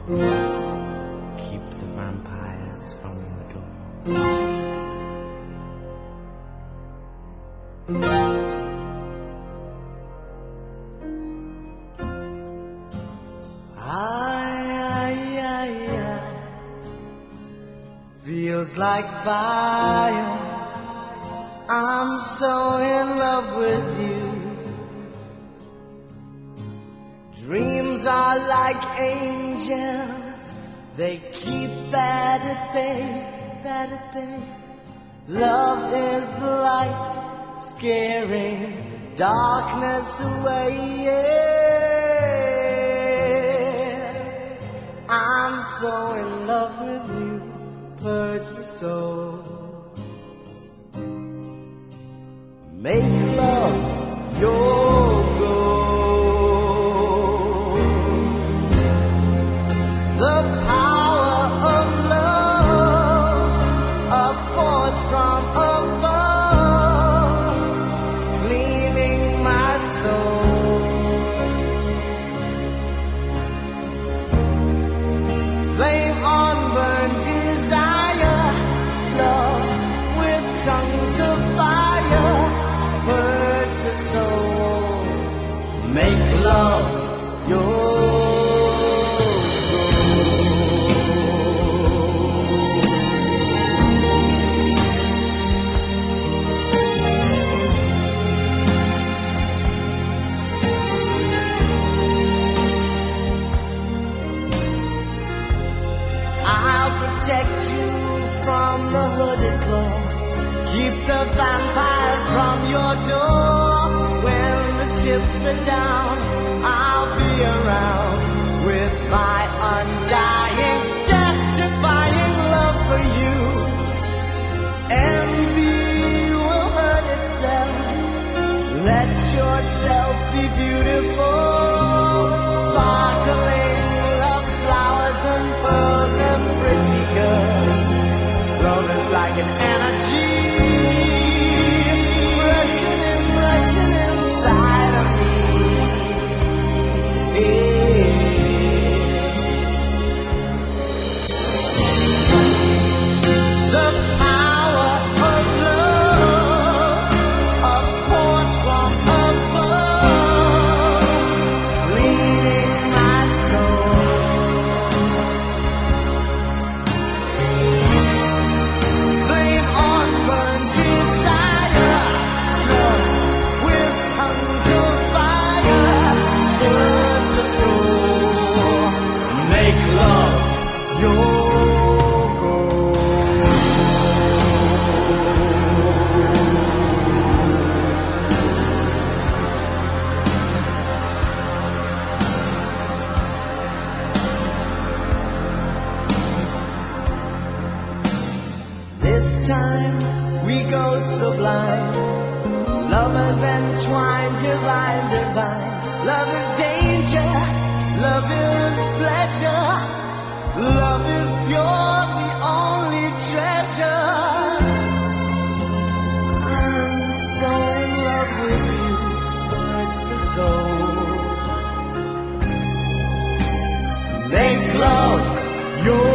Keep the vampires from your door. Feels like fire. I'm so in love with you. Dreams are like angels. They keep bad at bay, bad at bay. Love is the light, scaring darkness away. Yeah. I'm so in love with you. Purge the soul. Make love your goal. The power of love, a force from above, cleaning my soul. Flame on burn desire, love with tongues of fire. Purge the soul, make love your I'll protect you from the hooded claw. Keep the vampires from your door. When the chips are down, I'll be around with my undying, death-defying love for you. Envy will hurt itself. Let yourself be beautiful. Sparkling love, flowers and pearls and pretty girls. Love is like an energy rushing inside of me. The power of love, a force from above, cleaning my soul. Flame on burn desire, love with tongues of fire. Burns the soul, make love your This time we go sublime. Lovers entwined, divine, divine. Love is danger, love is pleasure. Love is pure, the only treasure. I'm so in love with you, hurts the soul. Make love your